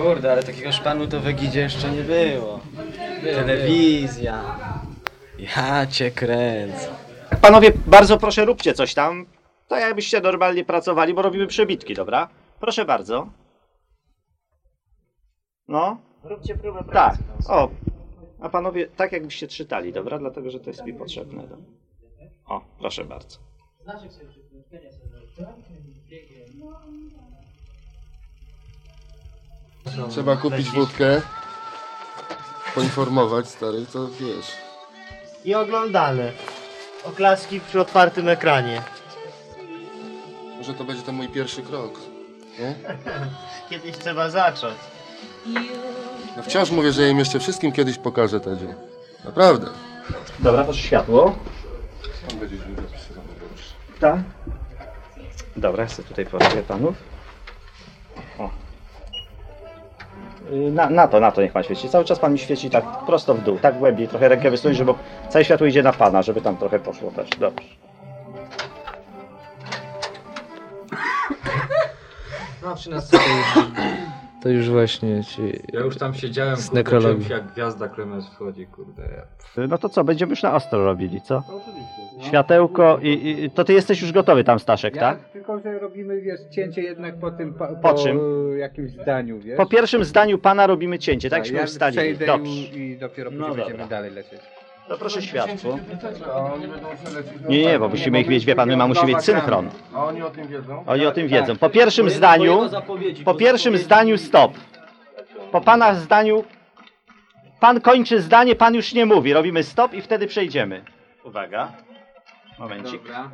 Kurde, ale takiego szpanu to w Egidzie jeszcze nie było. Telewizja. Ja cię kręcę. Panowie, bardzo proszę, róbcie coś tam. Tak jakbyście normalnie pracowali, bo robimy przebitki, dobra? Proszę bardzo. No. Róbcie próbę Tak. pracy. O. A panowie, tak jakbyście czytali, dobra? Dlatego, że to jest mi potrzebne. O, proszę bardzo. Trzeba kupić wódkę, poinformować stary, to wiesz. I oglądane. Oklaski przy otwartym ekranie. Może to będzie ten mój pierwszy krok, nie? Kiedyś trzeba zacząć. No wciąż mówię, że im jeszcze wszystkim kiedyś pokażę ten dzień. Naprawdę. Dobra, proszę światło. Tam będzie źle zapisane, dobrze. Tak. Dobra, chcę tutaj proszę panów. O. Na to niech pan świeci. Cały czas pan mi świeci tak prosto w dół, tak głębiej, trochę rękę wysunąć, żeby całe światło idzie na pana, żeby tam trochę poszło też. Dobrze. No przy nas to już właśnie ci... Ja już tam siedziałem, z nekrologii. jak gwiazda Klemes wchodzi, kurde. No to co, będziemy już na ostro robili, co? Światełko i to ty jesteś już gotowy tam, Staszek, tak? Tylko, że robimy, wiesz, cięcie jednak po tym, Po czym? jakimś zdaniu, wiesz? Po pierwszym zdaniu pana robimy cięcie, tak? Żeśmy ja ustali. przejdę Dobrze. i dopiero No później będziemy dobra. dalej lecieć. To proszę światło. A oni będą przelecieć na Nie, bo musimy ich mieć, wie pan, my musimy mieć synchron. A oni o tym wiedzą? Oni o tym wiedzą. Po pierwszym zdaniu stop. Po pana zdaniu, pan kończy zdanie, pan już nie mówi. Robimy stop i wtedy przejdziemy. Uwaga. Momencik. Dobra.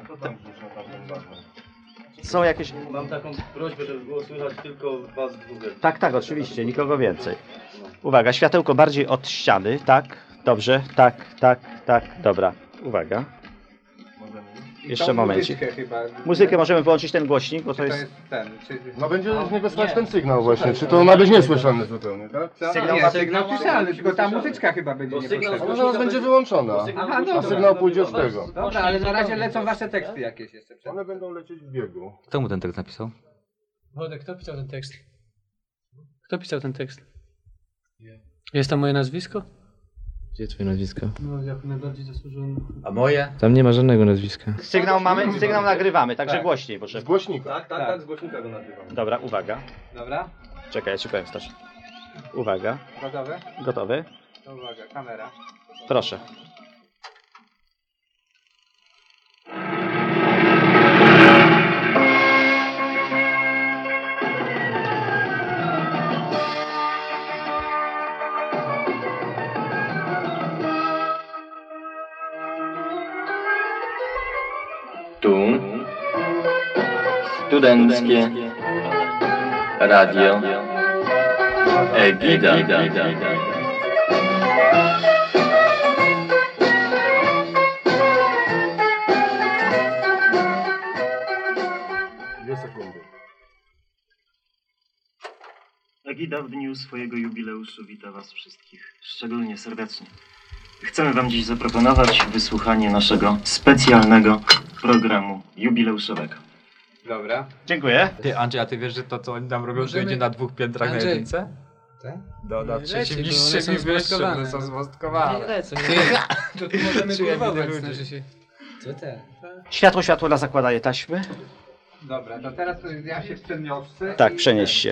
Są jakieś... Mam taką prośbę, żeby było słychać tylko was dwóch. Tak, oczywiście, nikogo więcej. Uwaga, światełko bardziej od ściany, tak? Dobrze, tak, dobra. Uwaga. Jeszcze momencik. Muzykę możemy wyłączyć, ten głośnik, bo to To jest... jest ten, No będzie z niego słychać ten sygnał właśnie, czy to ma być niesłyszalny zupełnie, tak? sygnał słyszalny, tylko ta muzyczka chyba będzie niepotrzebna. Ona zaraz będzie wyłączona, Aha, a dobra. sygnał pójdzie z tego. Dobra, ale na razie lecą wasze teksty jakieś jeszcze. One będą lecieć w biegu. Kto mu ten tekst napisał? Wodek, kto pisał ten tekst? Kto pisał ten tekst? Jest tam moje nazwisko? Gdzie twoje nazwisko? No, jak najbardziej zasłużony. A moje? Tam nie ma żadnego nazwiska. Sygnał mamy, sygnał nagrywamy, także Tak. głośniej, Z proszę. głośnika. Tak, z głośnika go nagrywam. Dobra, uwaga. Dobra, Czekaj, ja ci powiem, Staszek. Uwaga. gotowe? Gotowy? To uwaga, kamera. Proszę. Tu studenckie radio Egida. Dwie sekundy. Egida w dniu swojego jubileuszu wita was wszystkich szczególnie serdecznie. Chcemy wam dziś zaproponować wysłuchanie naszego specjalnego programu jubileuszowego. Dobra. Dziękuję. Ty, Andrzej, a ty wiesz, że to co oni nam robią, to idzie na 2 piętrach na Andrzej. jedynce? Tak? Na Nie trzecim leci, bo niższym one są i wyższym, zmostkowane. one są Nie zmostkowane. lecą, nie To tu możemy Czuję kurwować, widzę znaczy ludzi. się. Co te? Światło na zakładanie taśmy. Dobra, to teraz to ja się przeniosę. Tak, przenieś się.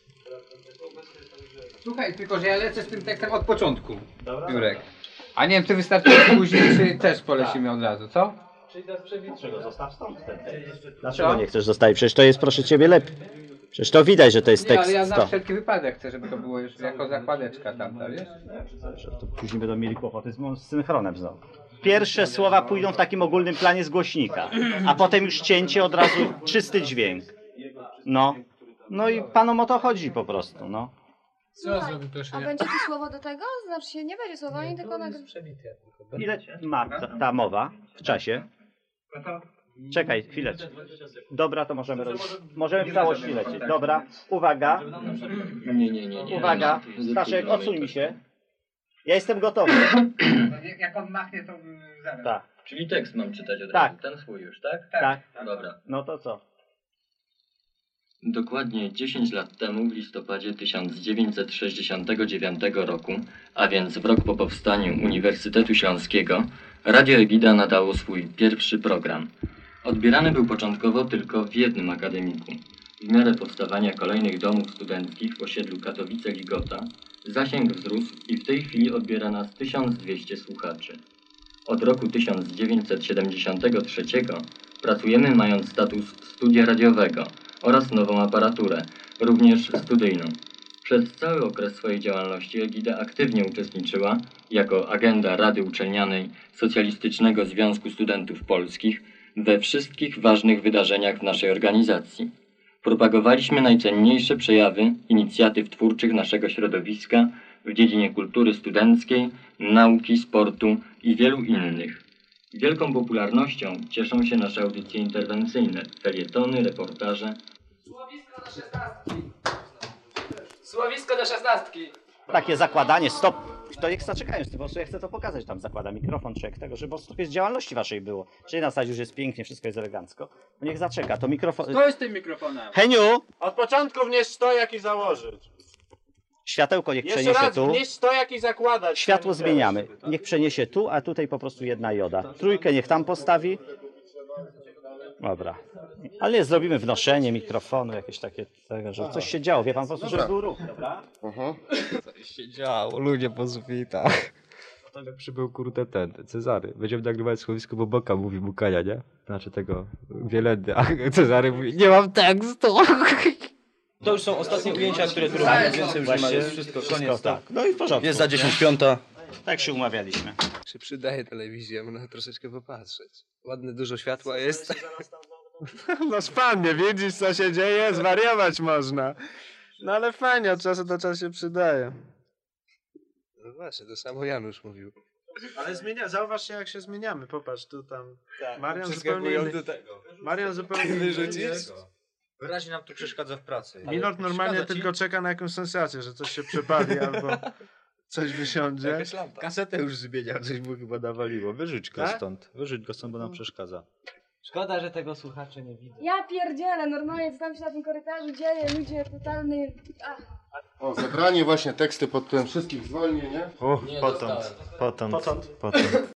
Słuchaj, tylko że ja lecę z tym tekstem od początku. Jurek. A nie wiem, czy wystarczy później, czy też polecimy od razu, co? Zostaw stąd ten tekst. Dlaczego nie chcesz zostawić? Przecież to jest, proszę ciebie, lepiej. Przecież to widać, że to jest Nie, ale tekst ja na 100. wszelki wypadek chcę, żeby to było już jako zakładeczka tamta, wiesz? To później będą mieli kłopoty z synchronem znowu. Pierwsze słowa pójdą w takim ogólnym planie z głośnika, a potem już cięcie, od razu czysty dźwięk. No. No i panom o to chodzi po prostu, no. Co zrobi, proszę? A będzie tu słowo do tego? Znaczy się nie będzie słowami, tylko Ile ma ta mowa w czasie? Czekaj, chwileczkę. Dobra, to możemy robić. Możemy w całości lecieć. Dobra, uwaga. Nie. Uwaga. Staszek, odsuń mi się. Ja jestem gotowy. Jak on machnie, to zaraz. Tak, Czyli tekst mam czytać od Tak. razu, ten swój już, tak? tak. Dobra. No to co? Dokładnie 10 lat temu, w listopadzie 1969 roku, a więc w rok po powstaniu Uniwersytetu Śląskiego, Radio Egida nadało swój pierwszy program. Odbierany był początkowo tylko w jednym akademiku. W miarę powstawania kolejnych domów studenckich w osiedlu Katowice-Ligota zasięg wzrósł i w tej chwili odbiera nas 1200 słuchaczy. Od roku 1973 pracujemy mając status studia radiowego oraz nową aparaturę, również studyjną. Przez cały okres swojej działalności Egida aktywnie uczestniczyła jako agenda Rady Uczelnianej Socjalistycznego Związku Studentów Polskich we wszystkich ważnych wydarzeniach w naszej organizacji. Propagowaliśmy najcenniejsze przejawy inicjatyw twórczych naszego środowiska w dziedzinie kultury studenckiej, nauki, sportu i wielu innych. Wielką popularnością cieszą się nasze audycje interwencyjne, felietony, reportaże. Słowisko do 16. Takie zakładanie, stop. To niech zaczekają, po prostu ja chcę to pokazać, tam zakłada mikrofon, czy jak tego, żeby po prostu trochę z działalności waszej było. Czyli na zasadzie już jest pięknie, wszystko jest elegancko. No niech zaczeka, to mikrofon... Stoi z tym mikrofonem. Heniu! Od początku wnieść stojak i założyć. Światełko niech Jeszcze przeniesie raz tu. wnieść stojak i zakładać. Światło zmieniamy. Niech przeniesie tu, a tutaj po prostu jedna joda. Trójkę niech tam postawi. Dobra. Ale nie, zrobimy wnoszenie mikrofonu, jakieś takie, że coś się działo, wie pan, po prostu, żeby był ruch, dobra? Coś się działo, ludzie po sufitach. Potem jak przybył kurde ten Cezary. Będziemy nagrywać słowisko, bo Boka mówi Bukania, nie? Znaczy tego Wielendy, a Cezary mówi, nie mam tekstu. To już są ostatnie ujęcia, które tu robimy, więcej już nie ma, jest wszystko, koniec. Tak. No i w porządku. Jest za 10:05. Tak się umawialiśmy. Się przydaje telewizja, można troszeczkę popatrzeć. Ładne, dużo światła jest. No pan nie widzisz, co się dzieje, zwariować można. No ale fajnie, od czasu do czasu się przydaje. No właśnie, to samo Janusz mówił. Ale zauważcie jak się zmieniamy, popatrz, tu tam. Marian zupełnie Przeskakują inny. do tego. Marian zupełnie inny. Wyrzucić? Wyraźnie nam to przeszkadza w pracy. Milord normalnie tylko czeka na jakąś sensację, że coś się przepali albo coś wysiądzie. Jakaś lampa. Kasetę już zmieniał, coś mu chyba nawaliło. Wyrzuć go stąd. Wyrzuć go stąd, bo nam przeszkadza. Szkoda, że tego słuchacze nie widzą. Ja pierdzielę, normalnie co tam się na tym korytarzu dzieje, ludzie totalny... O, zebranie właśnie teksty pod tytułem wszystkich zwolnień, nie? Potąd.